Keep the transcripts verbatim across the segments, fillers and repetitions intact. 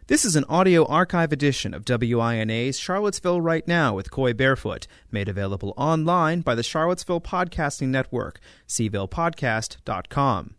This is an audio archive edition of W I N A's Charlottesville Right Now with Coy Barefoot, made available online by the Charlottesville Podcasting Network, c ville podcast dot com.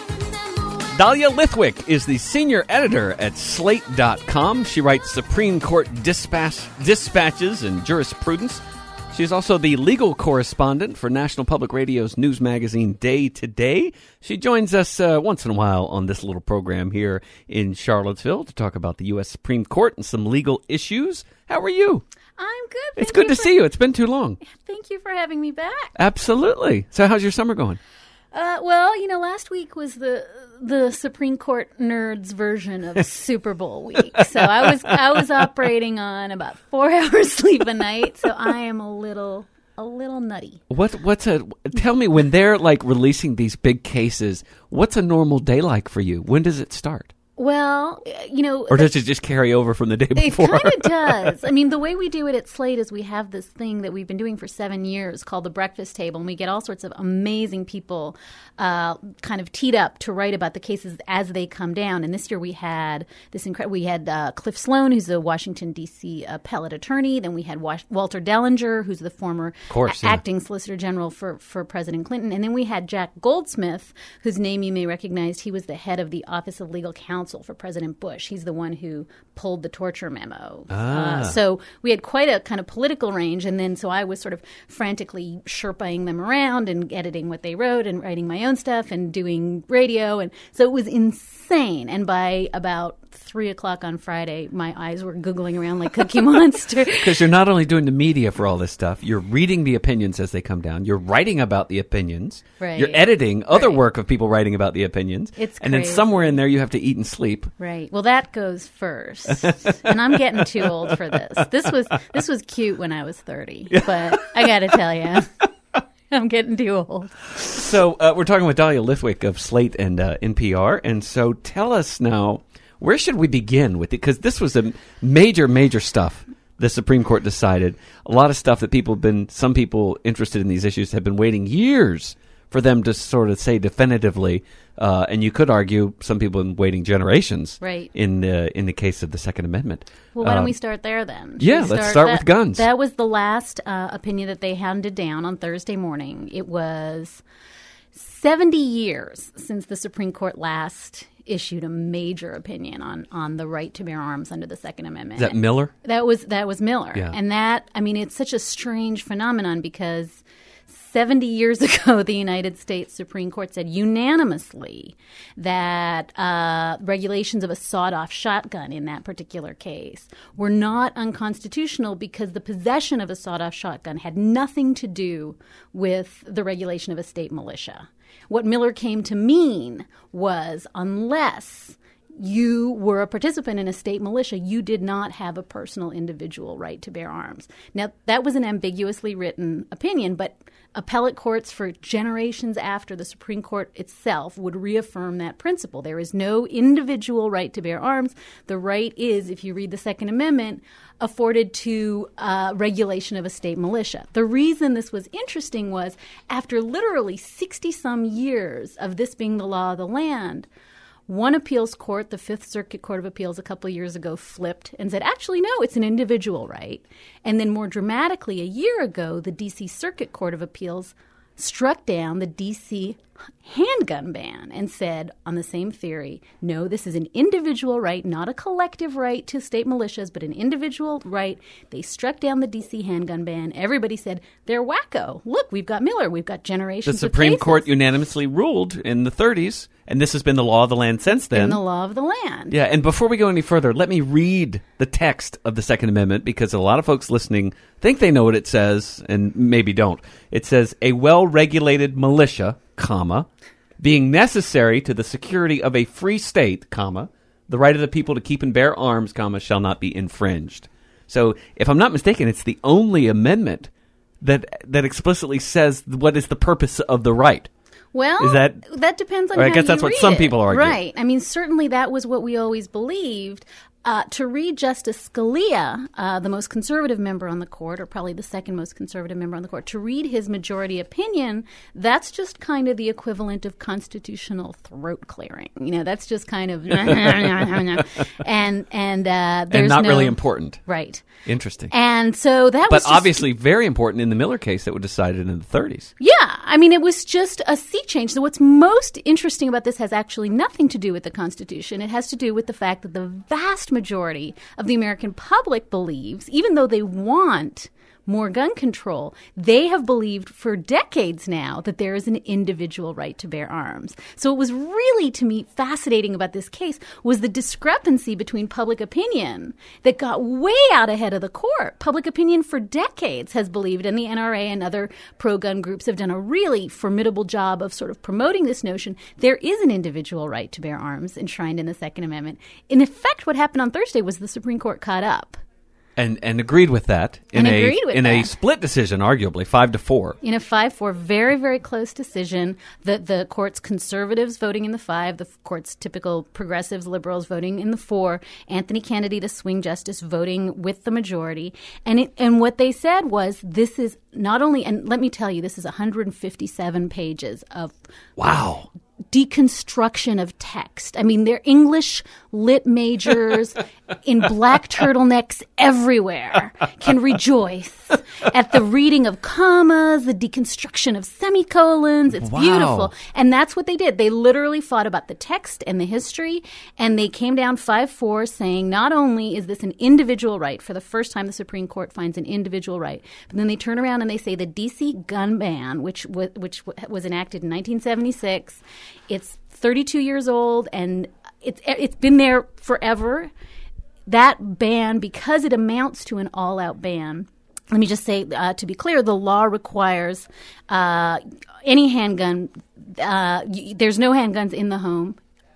Dahlia Lithwick is the senior editor at slate dot com. She writes Supreme Court dispatch, dispatches and jurisprudence. She is also the legal correspondent for National Public Radio's news magazine Day to Day. She joins us uh, once in a while on this little program here in Charlottesville to talk about the U S Supreme Court and some legal issues. How are you? I'm good. It's good to for, see you. It's been too long. Thank you for having me back. Absolutely. So how's your summer going? Uh, well, you know, last week was the the Supreme Court nerds version of Super Bowl week. So I was I was operating on about four hours sleep a night. So I am a little a little nutty. What what's a tell me when they're like releasing these big cases? What's a normal day like for you? When does it start? Well, you know... Or does it just carry over from the day before? It kind of does. I mean, the way we do it at Slate is we have this thing that we've been doing for seven years called the Breakfast Table, and we get all sorts of amazing people uh, kind of teed up to write about the cases as they come down. And this year we had this incredible... We had uh, Cliff Sloan, who's a Washington, D C appellate attorney. Then we had Was- Walter Dellinger, who's the former course, a- yeah. acting Solicitor General for, for President Clinton. And then we had Jack Goldsmith, whose name you may recognize. He was the head of the Office of Legal Counsel for President Bush. He's the one who pulled the torture memo. Ah. Uh, so we had quite a kind of political range. And then so I was sort of frantically Sherpaing them around and editing what they wrote and writing my own stuff and doing radio. And so it was insane. And by about three o'clock on Friday, my eyes were googling around like Cookie Monster. Because you're not only doing the media for all this stuff, you're reading the opinions as they come down. You're writing about the opinions. Right. You're editing other Right. work of people writing about the opinions. It's and then crazy. somewhere in there you have to eat and sleep. Right. Well, that goes first. And I'm getting too old for this. This was this was cute when I was thirty. But I got to tell you, I'm getting too old. So uh, we're talking with Dahlia Lithwick of Slate and uh, N P R. And so tell us now, where should we begin with it? Because this was a major, major stuff the Supreme Court decided. A lot of stuff that people have been, some people interested in these issues have been waiting years for them to sort of say definitively. Uh, and you could argue some people have been waiting generations Right. in, the, in the case of the Second Amendment. Well, why don't Uh, we start there then? Should yeah, we let's start that, with guns. That was the last uh, opinion that they handed down on Thursday morning. It was seventy years since the Supreme Court last issued a major opinion on, on the right to bear arms under the Second Amendment. Is that Miller? That was that was Miller. Yeah. And that, I mean, it's such a strange phenomenon because seventy years ago, the United States Supreme Court said unanimously that uh, regulations of a sawed-off shotgun in that particular case were not unconstitutional because the possession of a sawed-off shotgun had nothing to do with the regulation of a state militia. What Miller came to mean was unless you were a participant in a state militia, you did not have a personal individual right to bear arms. Now, that was an ambiguously written opinion, but appellate courts for generations after the Supreme Court itself would reaffirm that principle. There is no individual right to bear arms. The right is, if you read the Second Amendment, afforded to uh, regulation of a state militia. The reason this was interesting was after literally sixty-some years of this being the law of the land, one appeals court, the Fifth Circuit Court of Appeals a couple of years ago, flipped and said, actually, no, it's an individual right. And then more dramatically, a year ago, the D C Circuit Court of Appeals struck down the D C handgun ban and said, on the same theory, no, this is an individual right, not a collective right to state militias, but an individual right. They struck down the D C handgun ban. Everybody said, they're wacko. Look, we've got Miller. We've got generations The of Supreme cases. Court unanimously ruled in the thirties, and this has been the law of the land since then. In the law of the land. Yeah, and before we go any further, let me read the text of the Second Amendment because a lot of folks listening think they know what it says and maybe don't. It says, a well-regulated militia, comma, being necessary to the security of a free state, comma, the right of the people to keep and bear arms, comma, shall not be infringed. So, if I'm not mistaken, it's the only amendment that that explicitly says what is the purpose of the right. Well, Is that- that depends on or I how guess you that's what read some it. people argue. Right. I mean, certainly that was what we always believed. Uh, to read Justice Scalia, uh, the most conservative member on the court, or probably the second most conservative member on the court, to read his majority opinion, that's just kind of the equivalent of constitutional throat clearing. You know, that's just kind of and and uh, there's and not no, really important, right? Interesting. And so that but was, but obviously very important in the Miller case that was decided in the thirties. Yeah, I mean, it was just a sea change. So what's most interesting about this has actually nothing to do with the Constitution. It has to do with the fact that the vast majority of the American public believes, even though they want more gun control, they have believed for decades now that there is an individual right to bear arms. So it was really, to me, fascinating about this case was the discrepancy between public opinion that got way out ahead of the court. Public opinion for decades has believed, and the N R A and other pro-gun groups have done a really formidable job of sort of promoting this notion there is an individual right to bear arms enshrined in the Second Amendment. In effect, what happened on Thursday was the Supreme Court caught up. And and agreed with that in and a agreed with in that. a split decision, arguably five to four. In a five four, very very close decision. The the court's conservatives voting in the five, the court's typical progressives, liberals voting in the four. Anthony Kennedy, the swing justice, voting with the majority. And it, and what they said was, this is not only, and let me tell you, this is one hundred fifty-seven pages of wow. deconstruction of text. I mean, they're English lit majors in black turtlenecks everywhere can rejoice at the reading of commas, the deconstruction of semicolons. It's Wow. beautiful. And that's what they did. They literally fought about the text and the history, and they came down five four saying not only is this an individual right, for the first time the Supreme Court finds an individual right, but then they turn around and they say the D C gun ban, which w- which w- was enacted in nineteen seventy-six, it's thirty-two years old, and it's it's been there forever. That ban, because it amounts to an all-out ban, let me just say, uh, to be clear, the law requires uh, any handgun, uh, y- there's no handguns in the home,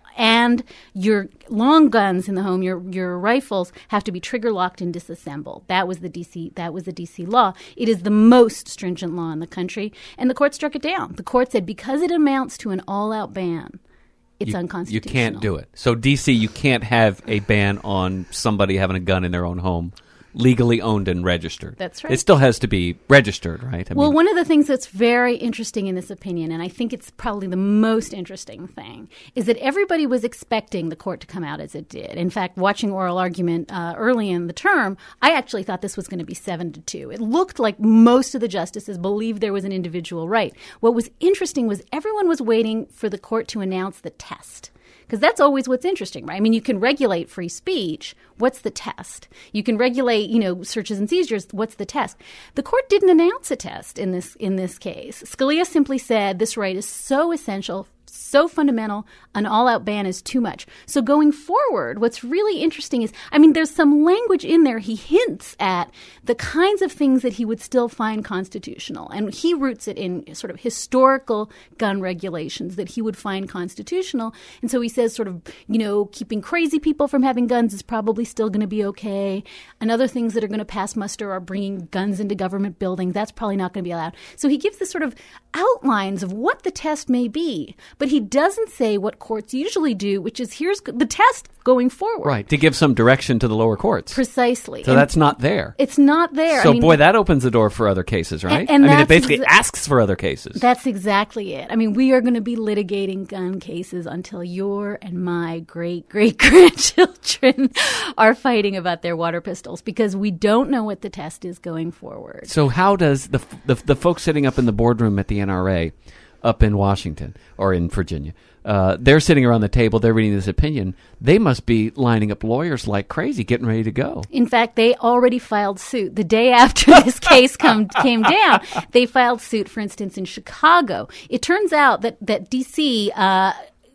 and your long guns in the home, your your rifles, have to be trigger locked and disassembled. That was the D C. That was the D C law. It is the most stringent law in the country, and the court struck it down. The court said because it amounts to an all-out ban, it's you, unconstitutional. You can't do it. So D C, you can't have a ban on somebody having a gun in their own home, legally owned and registered. That's right. It still has to be registered, right? I Well, mean, one of the things that's very interesting in this opinion, and I think it's probably the most interesting thing, is that everybody was expecting the court to come out as it did. In fact, watching oral argument uh, early in the term, I actually thought this was going to be seven to two. It looked like most of the justices believed there was an individual right. What was interesting was everyone was waiting for the court to announce the test. Because that's always what's interesting, right? I mean, you can regulate free speech. What's the test? You can regulate, you know, searches and seizures. What's the test? The court didn't announce a test in this in this case. Scalia simply said this right is so essential, so fundamental, an all-out ban is too much. So going forward, what's really interesting is, I mean, there's some language in there. He hints at the kinds of things that he would still find constitutional. And he roots it in sort of historical gun regulations that he would find constitutional. And so he says sort of, you know, keeping crazy people from having guns is probably still going to be okay. And other things that are going to pass muster are bringing guns into government buildings. That's probably not going to be allowed. So he gives this sort of outlines of what the test may be. But he doesn't say what courts usually do, which is here's the test going forward. right, to give some direction to the lower courts. Precisely. So And that's not there. It's not there. So, I mean, boy, that opens the door for other cases, right? And- and I mean, it that's basically exa- asks for other cases. That's exactly it. I mean, we are going to be litigating gun cases until your and my great great grandchildren are fighting about their water pistols because we don't know what the test is going forward. So how does the, the the folks sitting up in the boardroom at the N R A up in Washington or in Virginia, uh, they're sitting around the table, they're reading this opinion. They must be lining up lawyers like crazy, getting ready to go. In fact, they already filed suit. The day after this case come, came down, they filed suit, for instance, in Chicago. It turns out that, that D C uh,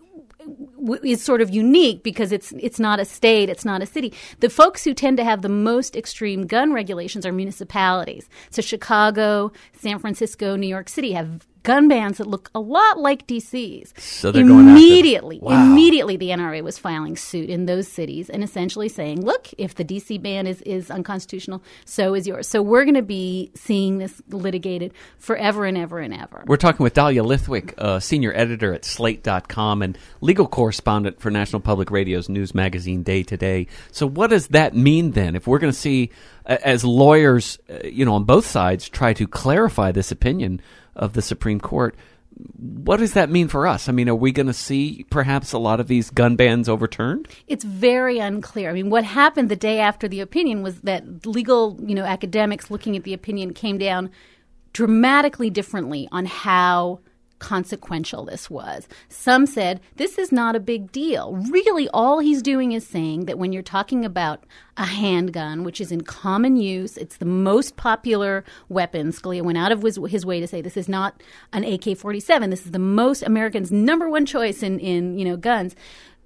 w- is sort of unique because it's it's not a state, it's not a city. The folks who tend to have the most extreme gun regulations are municipalities. So Chicago, San Francisco, New York City have gun bans that look a lot like D C's. So they're going after- immediately, Wow. immediately the N R A was filing suit in those cities and essentially saying, look, if the D C ban is, is unconstitutional, so is yours. So we're going to be seeing this litigated forever and ever and ever. We're talking with Dahlia Lithwick, uh, senior editor at slate dot com and legal correspondent for National Public Radio's news magazine Day to Day. So what does that mean then? If we're going to see, uh, as lawyers, uh, you know, on both sides try to clarify this opinion of the Supreme Court, what does that mean for us? I mean, are we going to see perhaps a lot of these gun bans overturned? It's very unclear. I mean, what happened the day after the opinion was that legal, you know, academics looking at the opinion came down dramatically differently on how consequential this was. Some said this is not a big deal. Really, all he's doing is saying that when you're talking about a handgun, which is in common use, it's the most popular weapon. Scalia went out of his, his way to say this is not an A K forty-seven. This is the most Americans' number one choice in, in you know guns.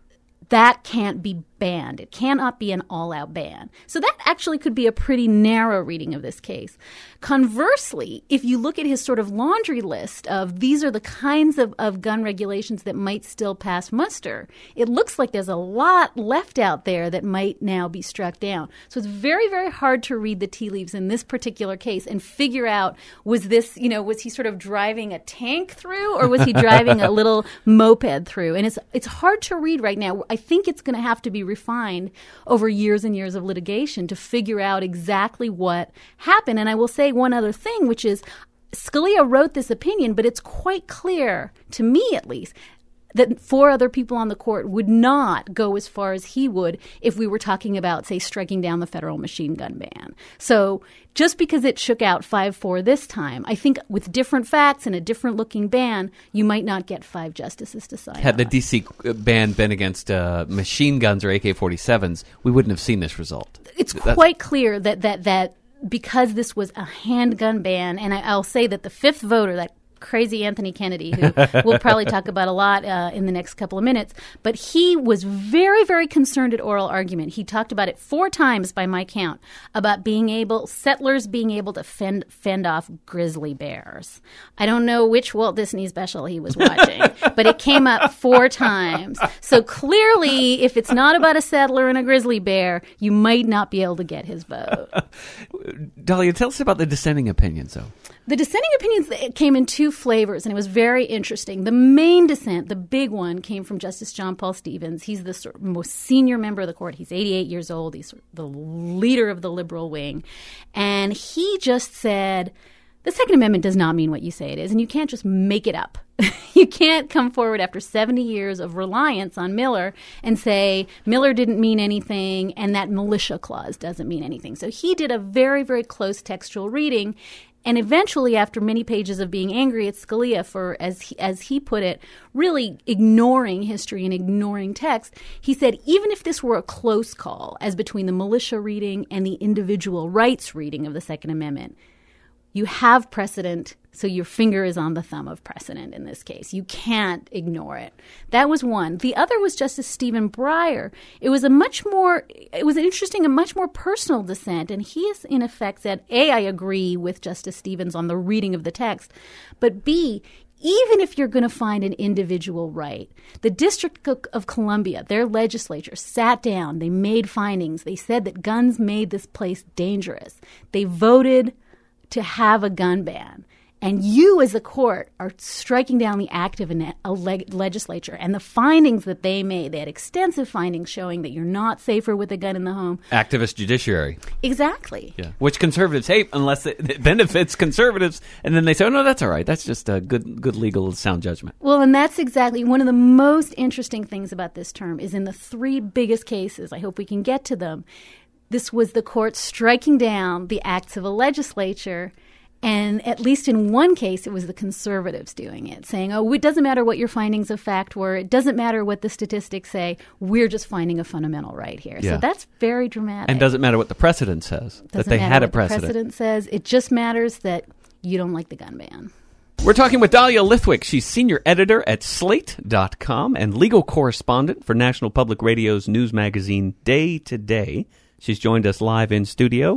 That can't be banned. It cannot be an all-out ban. So that actually could be a pretty narrow reading of this case. Conversely, if you look at his sort of laundry list of these are the kinds of, of gun regulations that might still pass muster, it looks like there's a lot left out there that might now be struck down. So it's very, very hard to read the tea leaves in this particular case and figure out, was this, you know, was he sort of driving a tank through or was he driving a little moped through? And it's it's hard to read right now. I think it's going to have to be refined over years and years of litigation to figure out exactly what happened. And I will say one other thing, which is Scalia wrote this opinion, but it's quite clear, to me at least, that four other people on the court would not go as far as he would if we were talking about, say, striking down the federal machine gun ban. So just because it shook out five four this time, I think with different facts and a different looking ban, you might not get five justices to sign Had on the it. D C ban been against uh, machine guns or A K forty-sevens, we wouldn't have seen this result. It's That's- quite clear that that that because this was a handgun ban, and I, I'll say that the fifth voter, that crazy Anthony Kennedy, who we'll probably talk about a lot uh, in the next couple of minutes, but he was very, very concerned at oral argument. He talked about it four times by my count, about being able, settlers being able to fend, fend off grizzly bears. I don't know which Walt Disney special he was watching, but it came up four times. So clearly, if it's not about a settler and a grizzly bear, you might not be able to get his vote. Dahlia, tell us about the dissenting opinions, though. The dissenting opinions came in two flavors, and it was very interesting. The main dissent, the big one, came from Justice John Paul Stevens. He's the sort of most senior member of the court. He's eighty-eight years old. He's sort of the leader of the liberal wing. And he just said, the Second Amendment does not mean what you say it is, and you can't just make it up. You can't come forward after seventy years of reliance on Miller and say Miller didn't mean anything and that militia clause doesn't mean anything. So he did a very, very close textual reading. And eventually, after many pages of being angry at Scalia for, as he, as he put it, really ignoring history and ignoring text, he said, even if this were a close call, as between the militia reading and the individual rights reading of the Second Amendment, you have precedent, so your finger is on the thumb of precedent in this case. You can't ignore it. That was one. The other was Justice Stephen Breyer. It was a much more, it was an interesting and much more personal dissent, and he is in effect said, A, I agree with Justice Stevens on the reading of the text, but B, even if you're going to find an individual right, the District of Columbia, their legislature, sat down, they made findings, they said that guns made this place dangerous. They voted to have a gun ban. And you as a court are striking down the act of a leg- legislature. And the findings that they made, they had extensive findings showing that you're not safer with a gun in the home. Activist judiciary. Exactly. Yeah. Which conservatives hate unless it, it benefits conservatives. And then they say, oh, no, that's all right. That's just a good, good legal sound judgment. Well, and that's exactly one of the most interesting things about this term is in the three biggest cases, I hope we can get to them, this was the court striking down the acts of a legislature. And at least in one case, it was the conservatives doing it, saying, oh, it doesn't matter what your findings of fact were. It doesn't matter what the statistics say. We're just finding a fundamental right here. Yeah. So that's very dramatic. And doesn't matter what the precedent says, doesn't that they matter had a what precedent. The precedent says. It just matters that you don't like the gun ban. We're talking with Dahlia Lithwick. She's senior editor at slate dot com and legal correspondent for National Public Radio's news magazine Day to Day. She's joined us live in studio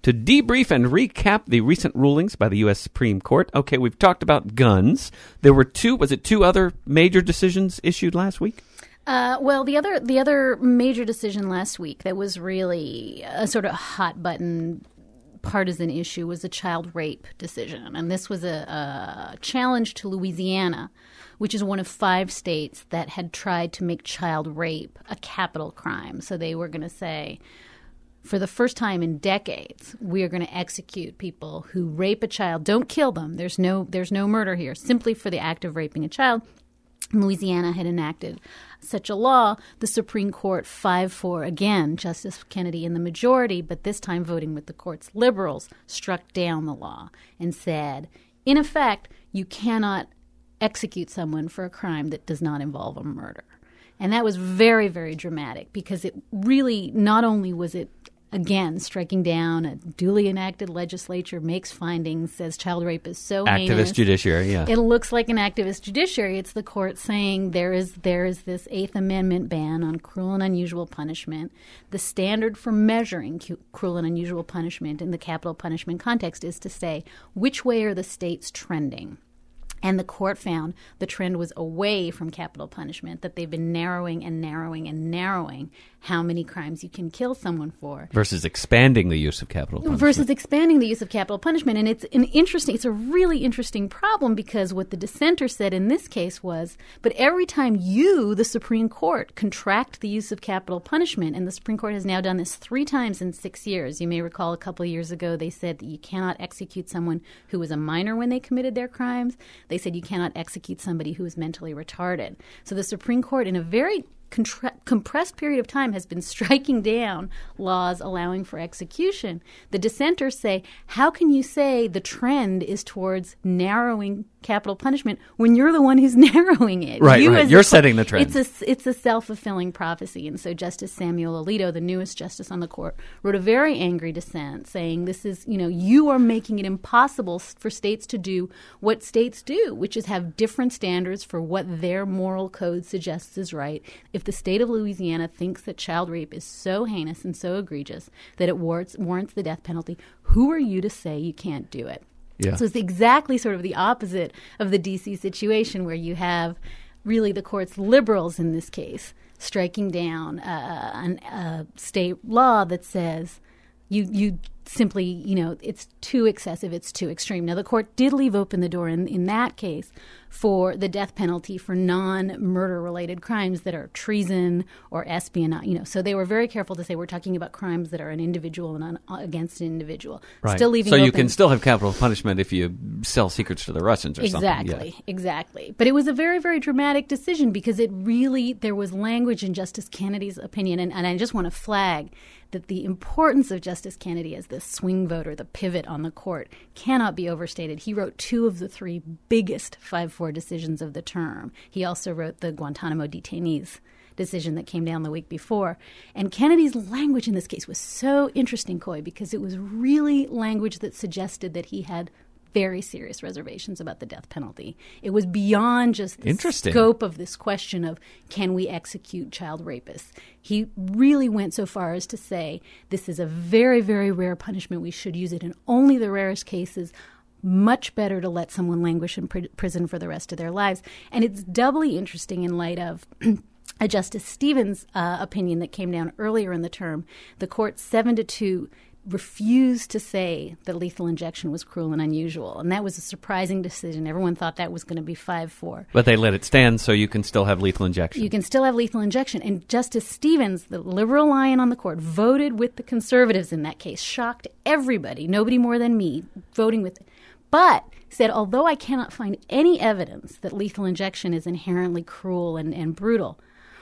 to debrief and recap the recent rulings by the U S Supreme Court. Okay, we've talked about guns. There were two, was it two other major decisions issued last week? Uh, well, the other the other major decision last week that was really a sort of hot button partisan issue was a child rape decision. And this was a, a challenge to Louisiana, which is one of five states that had tried to make child rape a capital crime. So they were going to say, for the first time in decades, we are going to execute people who rape a child. Don't kill them. There's no there's no murder here, simply for the act of raping a child. Louisiana had enacted such a law. The Supreme Court, five four, again, Justice Kennedy in the majority, but this time voting with the court's liberals, struck down the law and said, in effect, you cannot execute someone for a crime that does not involve a murder. And that was very, very dramatic because it really, not only was it, again, striking down a duly enacted legislature, makes findings, says child rape is so activist heinous. Judiciary, yeah. It looks like an activist judiciary. It's the court saying there is there is this Eighth Amendment ban on cruel and unusual punishment. The standard for measuring cu- cruel and unusual punishment in the capital punishment context is to say, which way are the states trending? And the court found the trend was away from capital punishment, that they've been narrowing and narrowing and narrowing how many crimes you can kill someone for. Versus expanding the use of capital punishment. Versus expanding the use of capital punishment. And it's an interesting, it's a really interesting problem because what the dissenter said in this case was, but every time you, the Supreme Court, contract the use of capital punishment, and the Supreme Court has now done this three times in six years. You may recall a couple of years ago they said that you cannot execute someone who was a minor when they committed their crimes. They said you cannot execute somebody who is mentally retarded. So the Supreme Court, in a very contra- compressed period of time, has been striking down laws allowing for execution. The dissenters say, how can you say the trend is towards narrowing capital punishment when you're the one who's narrowing it? Right, you right. as You're a, setting the trend. It's a, it's a self-fulfilling prophecy. And so Justice Samuel Alito, the newest justice on the court, wrote a very angry dissent saying this is, you know, you are making it impossible for states to do what states do, which is have different standards for what their moral code suggests is right. If the state of Louisiana thinks that child rape is so heinous and so egregious that it warrants, warrants the death penalty, who are you to say you can't do it? Yeah. So it's exactly sort of the opposite of the D C situation where you have really the court's liberals in this case striking down uh, an, a state law that says you you simply, you know, it's too excessive, it's too extreme. Now, the court did leave open the door in, in that case for the death penalty for non-murder-related crimes that are treason or espionage. You know, so they were very careful to say we're talking about crimes that are an individual and un- against an individual. Right. Still leaving so open. you can still have capital punishment if you sell secrets to the Russians or exactly, something. Yeah. Exactly. But it was a very, very dramatic decision because it really, there was language in Justice Kennedy's opinion, and, and I just want to flag that the importance of Justice Kennedy as the swing voter, the pivot on the court, cannot be overstated. He wrote two of the three biggest five four decisions of the term. He also wrote the Guantanamo detainees decision that came down the week before. And Kennedy's language in this case was so interesting, Coy, because it was really language that suggested that he had very serious reservations about the death penalty. It was beyond just the scope of this question of can we execute child rapists. He really went so far as to say this is a very, very rare punishment. We should use it in only the rarest cases. Much better to let someone languish in pr- prison for the rest of their lives. And it's doubly interesting in light of a Justice Stevens uh, opinion that came down earlier in the term. The court seven to two refused to say that lethal injection was cruel and unusual. And that was a surprising decision. Everyone thought that was going to be five four. But they let it stand so you can still have lethal injection. You can still have lethal injection. And Justice Stevens, the liberal lion on the court, voted with the conservatives in that case. Shocked everybody, nobody more than me, voting with it. But said, although I cannot find any evidence that lethal injection is inherently cruel and, and brutal,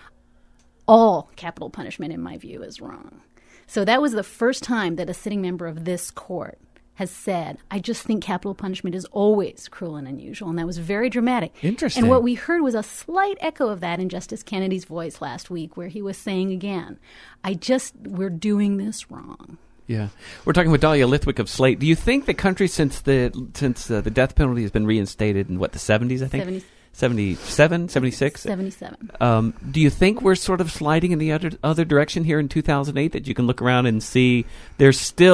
all capital punishment, in my view, is wrong. So that was the first time that a sitting member of this court has said, I just think capital punishment is always cruel and unusual. And that was very dramatic. Interesting. And what we heard was a slight echo of that in Justice Kennedy's voice last week, where he was saying again, I just, we're doing this wrong. Yeah. We're talking with Dahlia Lithwick of Slate. Do you think the country, since the since uh, the death penalty has been reinstated in, what, the seventies, I think? seventy seventy-seven, seventy-six? seventy-seven. Um, do you think we're sort of sliding in the other other direction here in two thousand eight, that you can look around and see there's still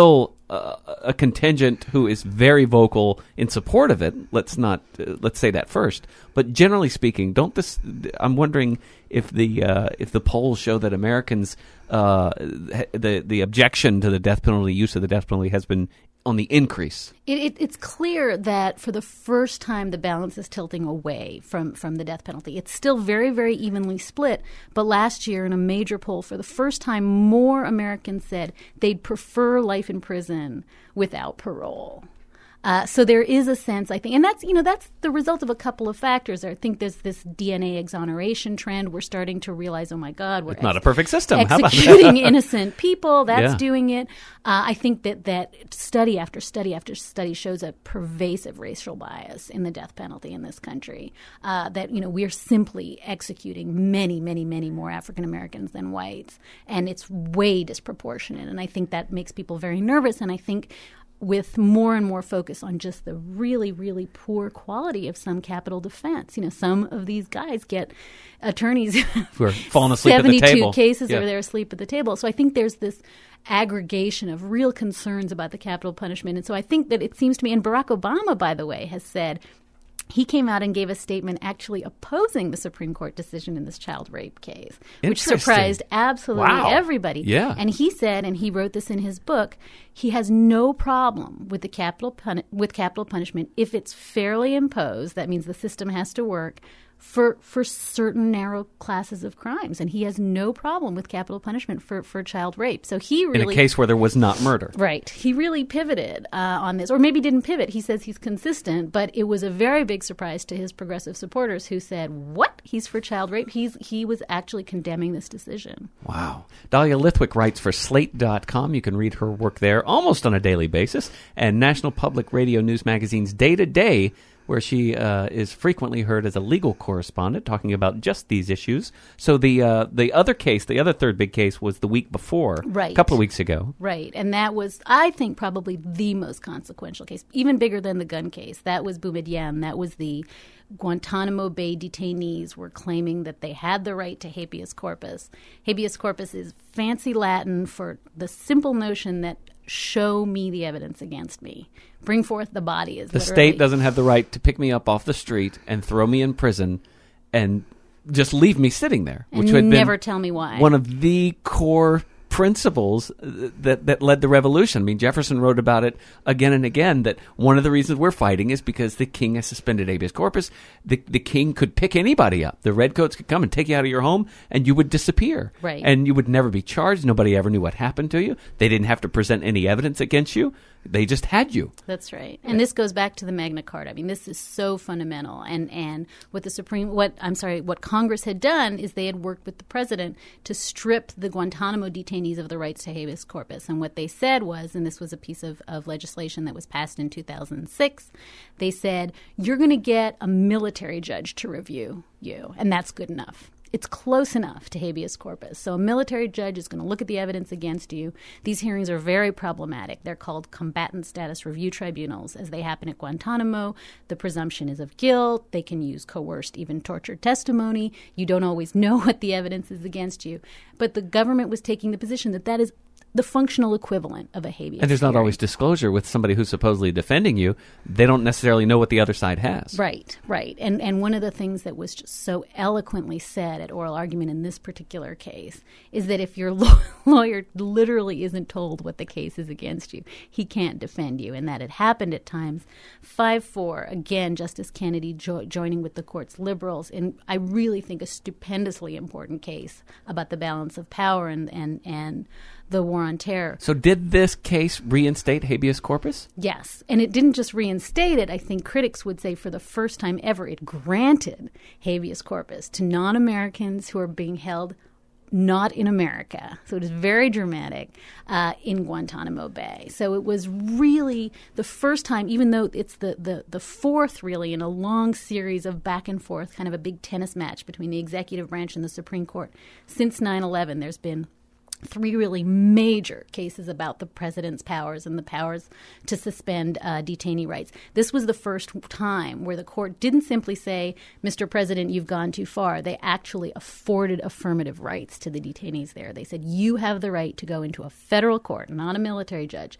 uh, a contingent who is very vocal in support of it. Let's not uh, let's say that first. But generally speaking, don't this? I'm wondering if the uh, if the polls show that Americans uh, the the objection to the death penalty, use of the death penalty, has been on the increase. It, it, it's clear that for the first time the balance is tilting away from, from the death penalty. It's still very, very evenly split, but last year in a major poll, for the first time, more Americans said they'd prefer life in prison without parole. Uh, so there is a sense, I think, and that's, you know, that's the result of a couple of factors. I think there's this D N A exoneration trend. We're starting to realize, oh my God, we're it's not ex- a perfect system. executing innocent people. That's Yeah. doing it. Uh, I think that, that study after study after study shows a pervasive racial bias in the death penalty in this country. Uh, that, you know, we're simply executing many, many, many more African Americans than whites, and it's way disproportionate. And I think that makes people very nervous. And I think with more and more focus on just the really, really poor quality of some capital defense. You know, some of these guys get attorneys who are falling asleep at the seventy-two table. cases Yeah. or they're asleep at the table. So I think there's this aggregation of real concerns about the capital punishment. And so I think that it seems to me, and Barack Obama, by the way, has said, he came out and gave a statement actually opposing the Supreme Court decision in this child rape case, which Interesting. surprised absolutely Wow. everybody. Yeah. And he said, and he wrote this in his book, he has no problem with the capital puni- with capital punishment if it's fairly imposed. That means the system has to work for for certain narrow classes of crimes, and he has no problem with capital punishment for, for child rape. So he really In a case where there was not murder. Right. He really pivoted uh, on this, or maybe didn't pivot. He says he's consistent, but it was a very big surprise to his progressive supporters who said, what? He's for child rape? He's He was actually condemning this decision. Wow. Dahlia Lithwick writes for Slate dot com. You can read her work there almost on a daily basis. And National Public Radio News Magazine's Day to Day, where she uh, is frequently heard as a legal correspondent talking about just these issues. So the uh, the other case, the other third big case, was the week before, Right. a couple of weeks ago. Right. And that was, I think, probably the most consequential case, even bigger than the gun case. That was Boumediene. That was the Guantanamo Bay detainees were claiming that they had the right to habeas corpus. Habeas corpus is fancy Latin for the simple notion that show me the evidence against me. Bring forth the body is The literally. state doesn't have the right to pick me up off the street and throw me in prison and just leave me sitting there, which and had never been tell me why. one of the core principles that that led the revolution. I mean, Jefferson wrote about it again and again, that one of the reasons we're fighting is because the king has suspended habeas corpus. The the king could pick anybody up. The redcoats could come and take you out of your home, and you would disappear. Right. And you would never be charged. Nobody ever knew what happened to you. They didn't have to present any evidence against you. They just had you. That's right. And this goes back to the Magna Carta. I mean, this is so fundamental. And and what the Supreme, what I'm sorry, what Congress had done is they had worked with the president to strip the Guantanamo detainees of the rights to habeas corpus. And what they said was, and this was a piece of, of legislation that was passed in two thousand six, they said, you're going to get a military judge to review you, and that's good enough. It's close enough to habeas corpus. So a military judge is going to look at the evidence against you. These hearings are very problematic. They're called combatant status review tribunals. As they happen at Guantanamo, the presumption is of guilt. They can use coerced, even tortured testimony. You don't always know what the evidence is against you. But the government was taking the position that that is the functional equivalent of a habeas And there's not hearing. always disclosure with somebody who's supposedly defending you. They don't necessarily know what the other side has. Right, right. And and one of the things that was just so eloquently said at oral argument in this particular case is that if your law- lawyer literally isn't told what the case is against you, he can't defend you. And that had happened at times. five four, again, Justice Kennedy jo- joining with the court's liberals in, I really think, a stupendously important case about the balance of power and, and, and the war on terror. So did this case reinstate habeas corpus? Yes, and it didn't just reinstate it. I think critics would say for the first time ever, it granted habeas corpus to non-Americans who are being held not in America. So it is very dramatic uh, in Guantanamo Bay. So it was really the first time, even though it's the, the, the fourth really in a long series of back and forth, kind of a big tennis match between the executive branch and the Supreme Court. Since nine eleven, there's been three really major cases about the president's powers and the powers to suspend uh, detainee rights. This was the first time where the court didn't simply say, Mister President, you've gone too far. They actually afforded affirmative rights to the detainees there. They said, you have the right to go into a federal court, not a military judge,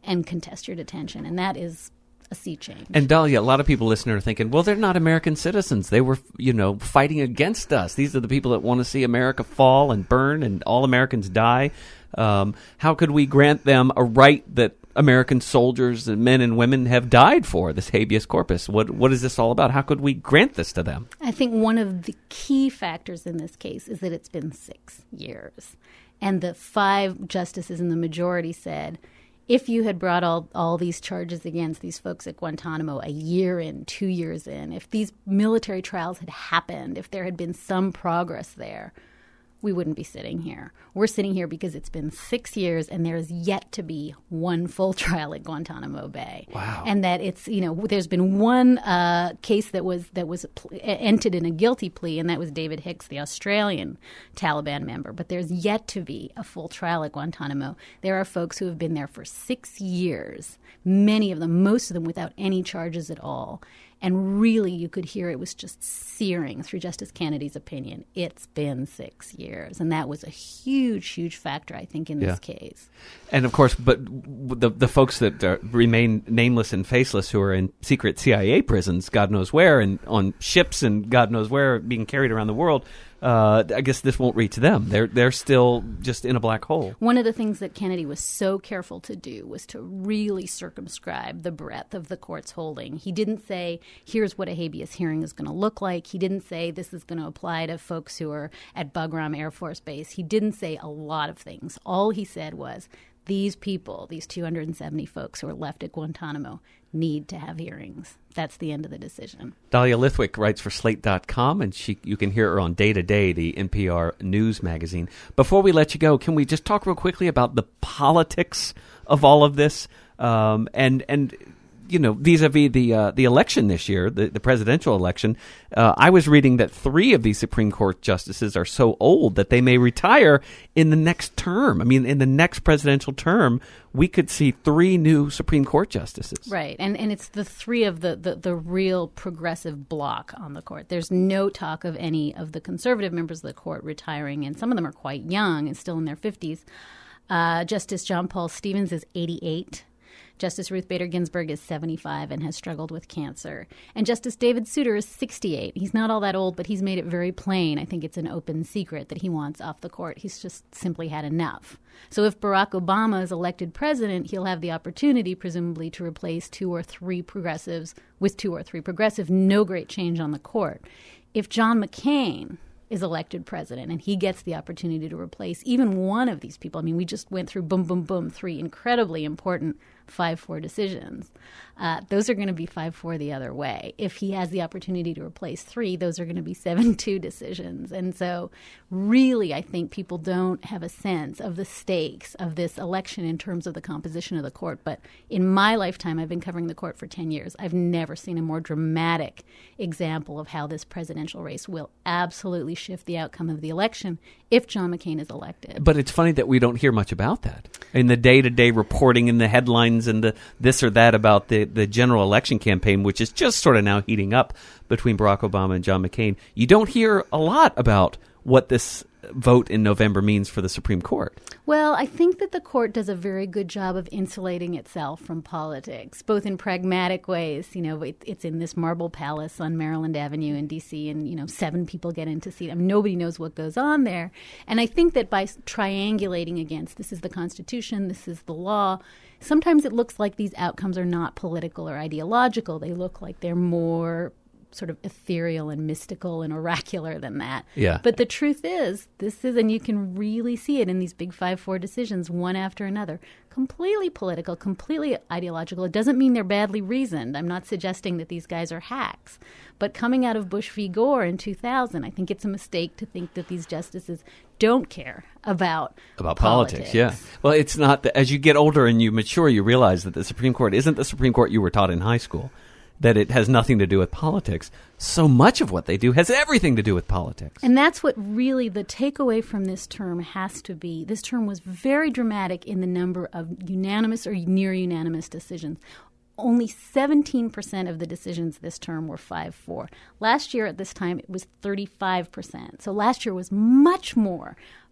and contest your detention. And that is a sea change. And Dahlia, a lot of people listening are thinking, well, they're not American citizens. They were, you know, fighting against us. These are the people that want to see America fall and burn and all Americans die. Um, how could we grant them a right that American soldiers and men and women have died for, this habeas corpus? What What is this all about? How could we grant this to them? I think one of the key factors in this case is that it's been six years. And the five justices in the majority said, if you had brought all, all these charges against these folks at Guantanamo a year in, two years in, if these military trials had happened, if there had been some progress there, we wouldn't be sitting here. We're sitting here because it's been six years and there is yet to be one full trial at Guantanamo Bay. Wow. And that it's, you know, there's been one uh, case that was that was pl- entered in a guilty plea, and that was David Hicks, the Australian Taliban member. But there's yet to be a full trial at Guantanamo. There are folks who have been there for six years, many of them, most of them without any charges at all. And really, you could hear it was just searing through Justice Kennedy's opinion. It's been six years. And that was a huge, huge factor, I think, in yeah. this case. And, of course, but the the folks that are, remain nameless and faceless who are in secret C I A prisons, God knows where, and on ships and God knows where, being carried around the world, uh, I guess this won't reach them. They're they're still just in a black hole. One of the things that Kennedy was so careful to do was to really circumscribe the breadth of the court's holding. He didn't say, here's what a habeas hearing is going to look like. He didn't say this is going to apply to folks who are at Bagram Air Force Base. He didn't say a lot of things. All he said was, these people, these two hundred seventy folks who are left at Guantanamo, need to have hearings. That's the end of the decision. Dahlia Lithwick writes for Slate dot com, and she you can hear her on Day to Day, the N P R news magazine. Before we let you go, can we just talk real quickly about the politics of all of this? Um, and and you know, vis-a-vis the uh, the election this year, the, the presidential election, uh, I was reading that three of these Supreme Court justices are so old that they may retire in the next term. I mean, in the next presidential term, we could see three new Supreme Court justices. Right, and and it's the three of the, the, the real progressive bloc on the court. There's no talk of any of the conservative members of the court retiring, and some of them are quite young and still in their fifties. Uh, Justice John Paul Stevens is eighty-eight. Justice Ruth Bader Ginsburg is seventy-five and has struggled with cancer. And Justice David Souter is sixty-eight. He's not all that old, but he's made it very plain. I think it's an open secret that he wants off the court. He's just simply had enough. So if Barack Obama is elected president, he'll have the opportunity, presumably, to replace two or three progressives with two or three progressive. No great change on the court. If John McCain is elected president and he gets the opportunity to replace even one of these people. I mean, we just went through boom, boom, boom, three incredibly important five four decisions. Uh, those are going to be five four the other way. If he has the opportunity to replace three, those are going to be seven two decisions. And so really, I think people don't have a sense of the stakes of this election in terms of the composition of the court. But in my lifetime, I've been covering the court for ten years. I've never seen a more dramatic example of how this presidential race will absolutely shift the outcome of the election if John McCain is elected. But it's funny that we don't hear much about that. In the day-to-day reporting in the headlines and the this or that about the, the general election campaign, which is just sort of now heating up between Barack Obama and John McCain, you don't hear a lot about what this vote in November means for the Supreme Court. Well, I think that the court does a very good job of insulating itself from politics, both in pragmatic ways. You know, it, it's in this marble palace on Maryland Avenue in D C, and, you know, seven people get in to see them. Nobody knows what goes on there. And I think that by triangulating against this is the Constitution, this is the law, sometimes it looks like these outcomes are not political or ideological. They look like they're more sort of ethereal and mystical and oracular than that. Yeah. But the truth is, this is, and you can really see it in these big five four decisions, one after another, completely political, completely ideological. It doesn't mean they're badly reasoned. I'm not suggesting that these guys are hacks. But coming out of Bush v. Gore in two thousand, I think it's a mistake to think that these justices don't care about About politics. politics, yeah. Well, it's not that as you get older and you mature, you realize that the Supreme Court isn't the Supreme Court you were taught in high school, that it has nothing to do with politics. So much of what they do has everything to do with politics. And that's what really the takeaway from this term has to be. This term was very dramatic in the number of unanimous or near unanimous decisions. Only seventeen percent of the decisions this term were five four. Last year at this time, it was thirty-five percent. So last year was much more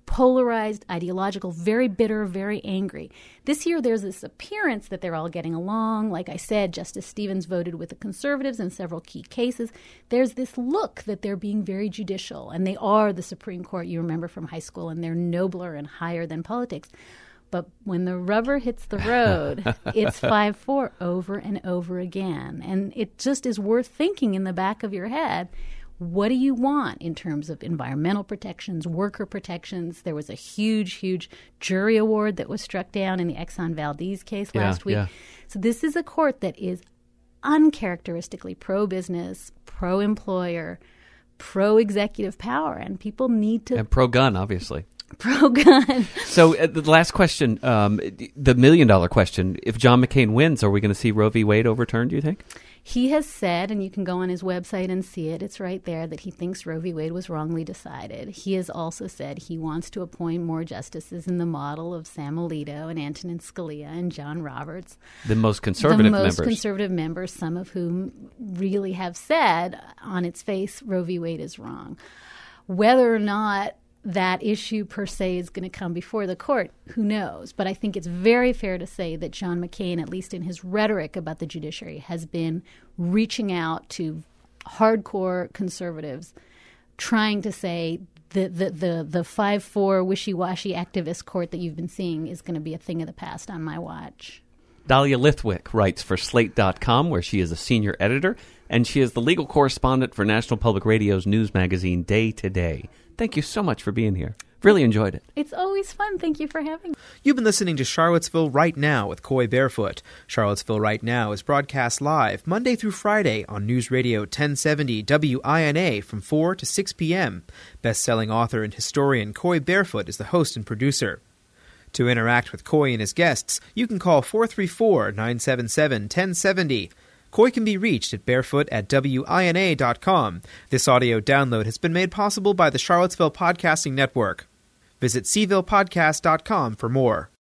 polarized, ideological, very bitter, very angry. This year, there's this appearance that they're all getting along. Like I said, Justice Stevens voted with the conservatives in several key cases. There's this look that they're being very judicial, and they are the Supreme Court, you remember from high school, and they're nobler and higher than politics. But when the rubber hits the road, it's five four over and over again. And it just is worth thinking in the back of your head, what do you want in terms of environmental protections, worker protections? There was a huge, huge jury award that was struck down in the Exxon Valdez case Yeah, last week. yeah. So this is a court that is uncharacteristically pro-business, pro-employer, pro-executive power, and people need to... And pro-gun, obviously. Pro-gun. So uh, the last question, um, the million-dollar question, if John McCain wins, are we going to see Roe v. Wade overturned, do you think? He has said, and you can go on his website and see it, it's right there, that he thinks Roe v. Wade was wrongly decided. He has also said he wants to appoint more justices in the model of Sam Alito and Antonin Scalia and John Roberts. The most conservative the most members. conservative members, some of whom really have said on its face Roe v. Wade is wrong. Whether or not that issue per se is going to come before the court, who knows? But I think it's very fair to say that John McCain, at least in his rhetoric about the judiciary, has been reaching out to hardcore conservatives, trying to say the the the, the five four wishy-washy activist court that you've been seeing is going to be a thing of the past on my watch. Dahlia Lithwick writes for Slate dot com, where she is a senior editor, and she is the legal correspondent for National Public Radio's news magazine Day to Day. Thank you so much for being here. Really enjoyed it. It's always fun. Thank you for having me. You've been listening to Charlottesville Right Now with Coy Barefoot. Charlottesville Right Now is broadcast live Monday through Friday on News Radio ten seventy W I N A from four to six p.m. Best-selling author and historian Coy Barefoot is the host and producer. To interact with Coy and his guests, you can call four three four, nine seven seven, one zero seven zero. Coy can be reached at barefoot at W I N A dot com. This audio download has been made possible by the Charlottesville Podcasting Network. Visit C ville podcast dot com for more.